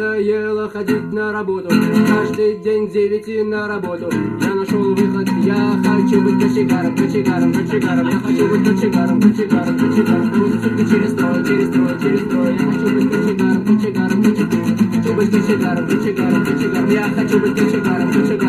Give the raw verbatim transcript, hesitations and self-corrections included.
надоело ходить на работу. Каждый день к девяти на работу. Я нашел выход, я хочу быть кочегаром, кочегаром, кочегаром. Я хочу быть кочегаром, кочегаром, кочегаром. Пусть сутки через строй, через строй, через строй. Я хочу быть кочегаром, кочегаром, кочегаром. Хочу быть кочегаром, кочегаром, кочегаром. Я хочу быть кочегаром, кочегаром.